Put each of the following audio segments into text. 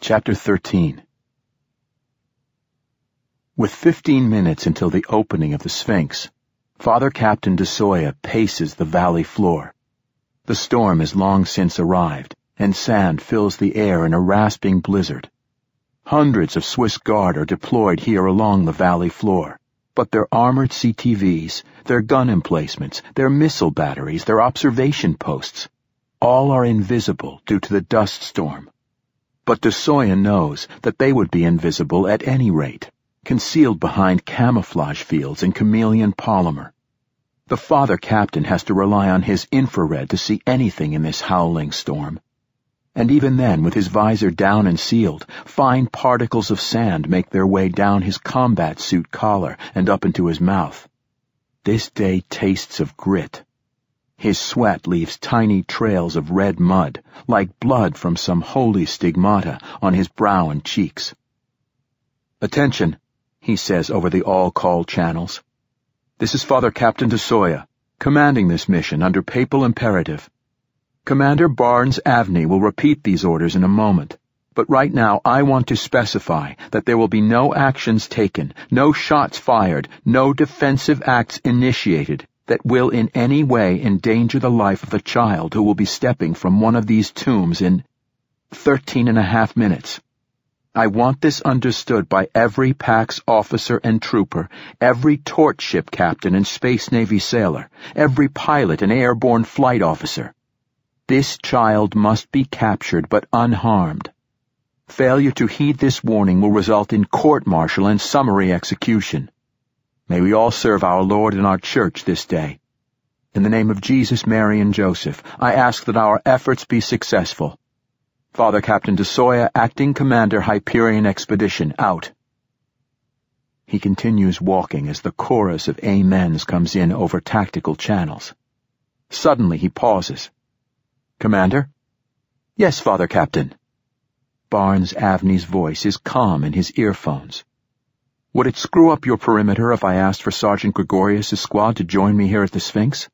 Chapter 13. With 15 minutes until the opening of the Sphinx, Father Captain DeSoya paces the valley floor. The storm has long since arrived, and sand fills the air in a rasping blizzard. Hundreds of Swiss Guard are deployed here along the valley floor, but their armored CTVs, their gun emplacements, their missile batteries, their observation posts, all are invisible due to the dust storm. But DeSoya knows that they would be invisible at any rate, concealed behind camouflage fields and chameleon polymer. The Father Captain has to rely on his infrared to see anything in this howling storm. And even then, with his visor down and sealed, fine particles of sand make their way down his combat suit collar and up into his mouth. This day tastes of grit. His sweat leaves tiny trails of red mud, like blood from some holy stigmata, on his brow and cheeks. "Attention," he says over the all-call channels. "This is Father Captain DeSoya, commanding this mission under papal imperative. Commander Barnes Avni will repeat these orders in a moment, but right now I want to specify that there will be no actions taken, no shots fired, no defensive acts initiated that will in any way endanger the life of a child who will be stepping from one of these tombs in 13.5 minutes. I want this understood by every PAX officer and trooper, every torch ship captain and Space Navy sailor, every pilot and airborne flight officer. This child must be captured but unharmed. Failure to heed this warning will result in court-martial and summary execution. May we all serve our Lord and our Church this day. In the name of Jesus, Mary, and Joseph, I ask that our efforts be successful. Father Captain DeSoya, Acting Commander, Hyperion Expedition, out." He continues walking as the chorus of amens comes in over tactical channels. Suddenly he pauses. "Commander?" "Yes, Father Captain." Barnes Avni's voice is calm in his earphones. "Would it screw up your perimeter if I asked for Sergeant Gregorius' squad to join me here at the Sphinx?"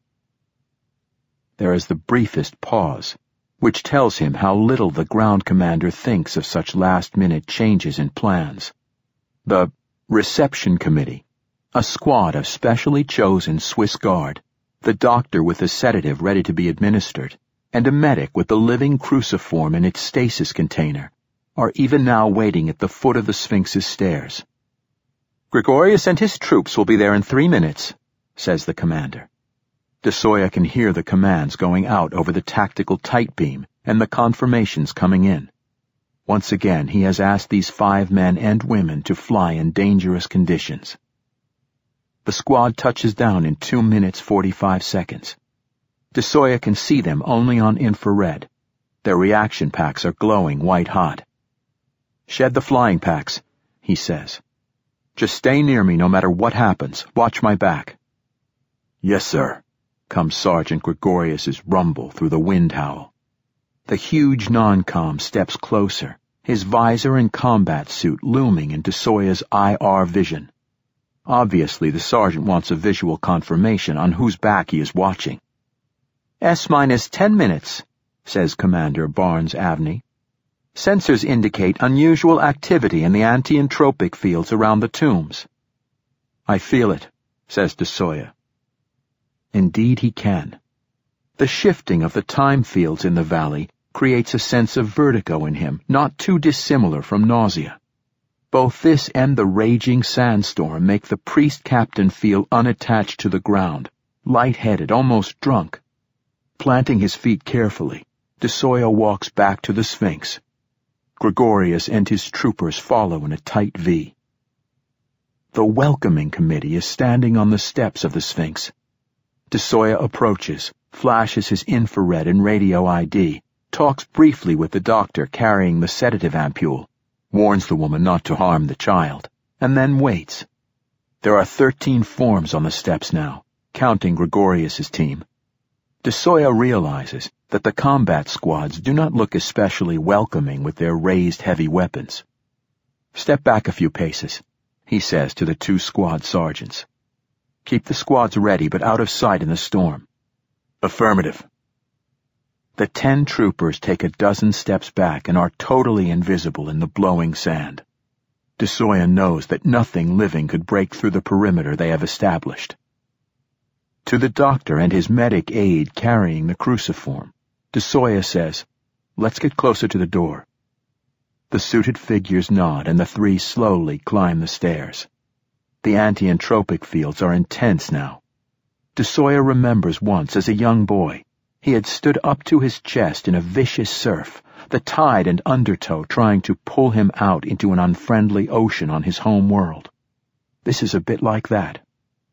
There is the briefest pause, which tells him how little the ground commander thinks of such last-minute changes in plans. The reception committee, a squad of specially chosen Swiss Guard, the doctor with a sedative ready to be administered, and a medic with the living cruciform in its stasis container, are even now waiting at the foot of the Sphinx's stairs. "Gregorius and his troops will be there in 3 minutes, says the commander. DeSoya can hear the commands going out over the tactical tight beam and the confirmations coming in. Once again, he has asked these 5 men and women to fly in dangerous conditions. The squad touches down in 2 minutes 45 seconds. DeSoya can see them only on infrared. Their reaction packs are glowing white-hot. "Shed the flying packs," he says. "Just stay near me no matter what happens. Watch my back." "Yes, sir," comes Sergeant Gregorius's rumble through the wind howl. The huge non-com steps closer, his visor and combat suit looming in DeSoya's IR vision. Obviously, the sergeant wants a visual confirmation on whose back he is watching. "S-10 minutes, says Commander Barnes Avni. "Sensors indicate unusual activity in the anti-entropic fields around the tombs." "I feel it," says DeSoya. Indeed he can. The shifting of the time fields in the valley creates a sense of vertigo in him, not too dissimilar from nausea. Both this and the raging sandstorm make the priest captain feel unattached to the ground, lightheaded, almost drunk. Planting his feet carefully, DeSoya walks back to the Sphinx. Gregorius and his troopers follow in a tight V. The welcoming committee is standing on the steps of the Sphinx. DeSoya approaches, flashes his infrared and radio ID, talks briefly with the doctor carrying the sedative ampule, warns the woman not to harm the child, and then waits. There are 13 forms on the steps now, counting Gregorius's team. DeSoya realizes that the combat squads do not look especially welcoming with their raised heavy weapons. "Step back a few paces," he says to the 2 squad sergeants. "Keep the squads ready but out of sight in the storm." "Affirmative." The 10 troopers take a dozen steps back and are totally invisible in the blowing sand. DeSoya knows that nothing living could break through the perimeter they have established. To the doctor and his medic aide carrying the cruciform, DeSoya says, "Let's get closer to the door." The suited figures nod and the three slowly climb the stairs. The anti-entropic fields are intense now. DeSoya remembers once as a young boy, he had stood up to his chest in a vicious surf, the tide and undertow trying to pull him out into an unfriendly ocean on his home world. This is a bit like that.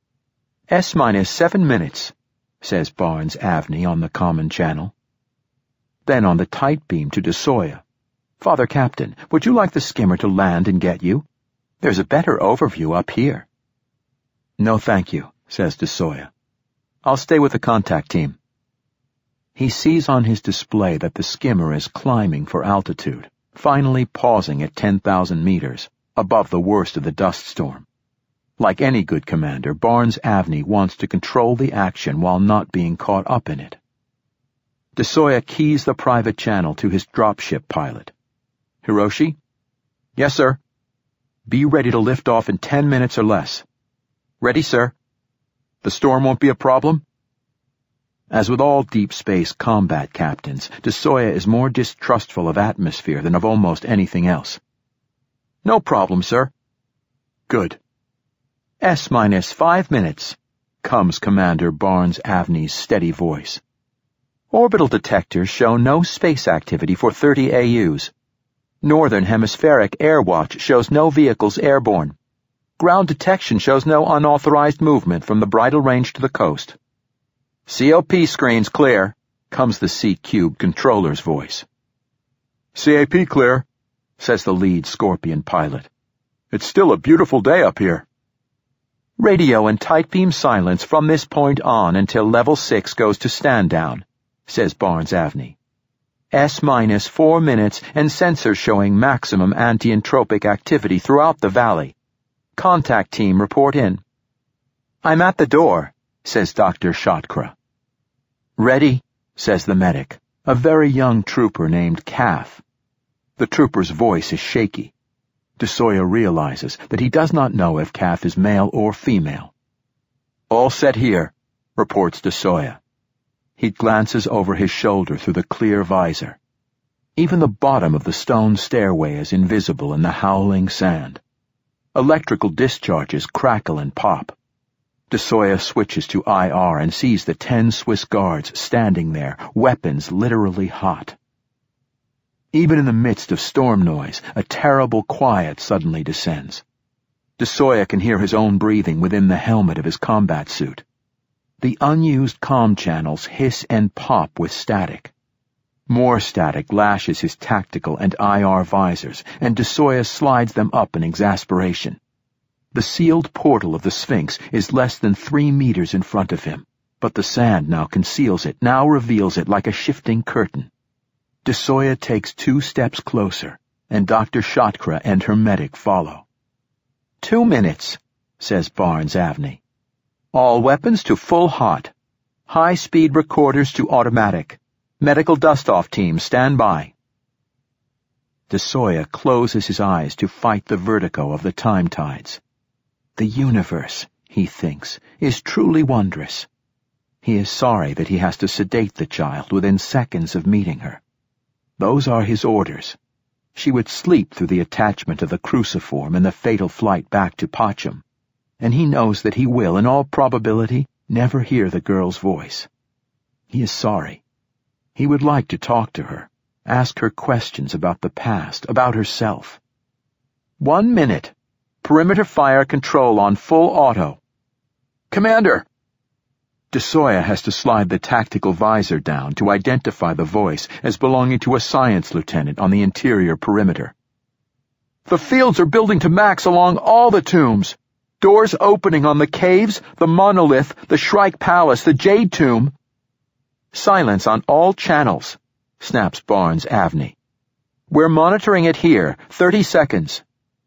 S-7 minutes, says Barnes Avni on the common channel. Then on the tight beam to DeSoya, "Father Captain, would you like the skimmer to land and get you? There's a better overview up here." "No, thank you," says DeSoya. "I'll stay with the contact team." He sees on his display that the skimmer is climbing for altitude, finally pausing at 10,000 meters, above the worst of the dust storm. Like any good commander, Barnes Avni wants to control the action while not being caught up in it. DeSoya keys the private channel to his dropship pilot. "Hiroshi?" "Yes, sir." "Be ready to lift off in 10 minutes or less." "Ready, sir." "The storm won't be a problem?" As with all deep space combat captains, DeSoya is more distrustful of atmosphere than of almost anything else. "No problem, sir." "Good." S-5 minutes, comes Commander Barnes Avni's steady voice. "Orbital detectors show no space activity for 30 AUs. Northern Hemispheric Air Watch shows no vehicles airborne. Ground detection shows no unauthorized movement from the bridle range to the coast." "COP screens clear," comes the C-Cube controller's voice. "CAP clear," says the lead Scorpion pilot. "It's still a beautiful day up here." "Radio and tight beam silence from this point on until level 6 goes to stand down," says Barnes Avni. S-4 minutes and sensors showing maximum anti-entropic activity throughout the valley. Contact team report in. "I'm at the door," says Dr. Shatkra. "Ready," says the medic, a very young trooper named Calf. The trooper's voice is shaky. DeSoya realizes that he does not know if Calf is male or female. "All set here," reports DeSoya. He glances over his shoulder through the clear visor. Even the bottom of the stone stairway is invisible in the howling sand. Electrical discharges crackle and pop. DeSoya switches to IR and sees the 10 Swiss guards standing there, weapons literally hot. Even in the midst of storm noise, a terrible quiet suddenly descends. DeSoya can hear his own breathing within the helmet of his combat suit. The unused comm channels hiss and pop with static. More static lashes his tactical and IR visors, and DeSoya slides them up in exasperation. The sealed portal of the Sphinx is less than 3 meters in front of him, but the sand now conceals it, now reveals it like a shifting curtain. DeSoya takes 2 steps closer, and Dr. Shatkra and her medic follow. 2 minutes, says Barnes Avni. "All weapons to full hot. High-speed recorders to automatic. Medical dust-off team stand by." DeSoya closes his eyes to fight the vertigo of the time tides. The universe, he thinks, is truly wondrous. He is sorry that he has to sedate the child within seconds of meeting her. Those are his orders. She would sleep through the attachment of the cruciform and the fatal flight back to Pacham, and he knows that he will, in all probability, never hear the girl's voice. He is sorry. He would like to talk to her, ask her questions about the past, about herself. 1 minute. Perimeter fire control on full auto. "Commander!" DeSoya has to slide the tactical visor down to identify the voice as belonging to a science lieutenant on the interior perimeter. "The fields are building to max along all the tombs. Doors opening on the caves, the monolith, the Shrike Palace, the Jade Tomb." "Silence on all channels," snaps Barnes Avni. "We're monitoring it here. 30 seconds.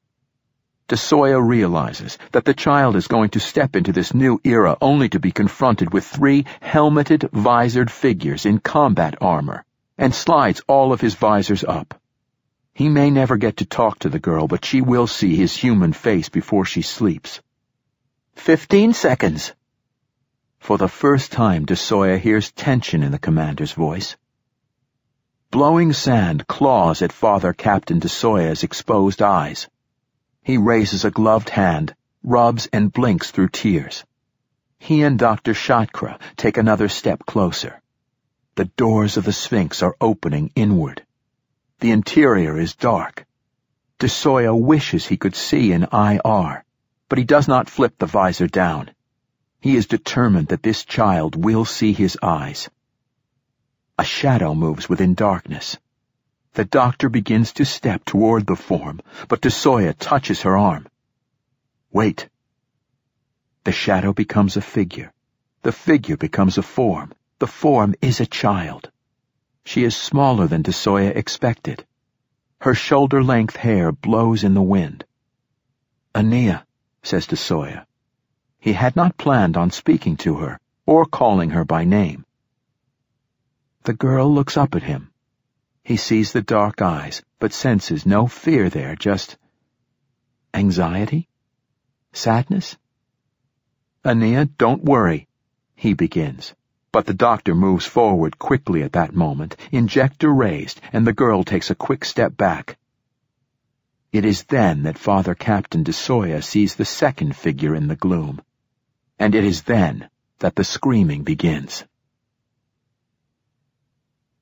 DeSoya realizes that the child is going to step into this new era only to be confronted with 3 helmeted, visored figures in combat armor. and slides all of his visors up. He may never get to talk to the girl, but she will see his human face before she sleeps. 15 seconds. For the first time, DeSoya hears tension in the commander's voice. Blowing sand claws at Father Captain DeSoya's exposed eyes. He raises a gloved hand, rubs and blinks through tears. He and Dr. Shatkra take another step closer. The doors of the Sphinx are opening inward. The interior is dark. DeSoya wishes he could see in IR, but he does not flip the visor down. He is determined that this child will see his eyes. A shadow moves within darkness. The doctor begins to step toward the form, but DeSoya touches her arm. Wait. The shadow becomes a figure. The figure becomes a form. The form is a child. She is smaller than DeSoya expected. Her shoulder-length hair blows in the wind. Ania, says DeSoya. He had not planned on speaking to her or calling her by name. The girl looks up at him. He sees the dark eyes, but senses no fear there, just anxiety? Sadness? Ania, don't worry, he begins. But the doctor moves forward quickly at that moment, injector raised, and the girl takes a quick step back. It is then that Father Captain DeSoya sees the second figure in the gloom. And it is then that the screaming begins.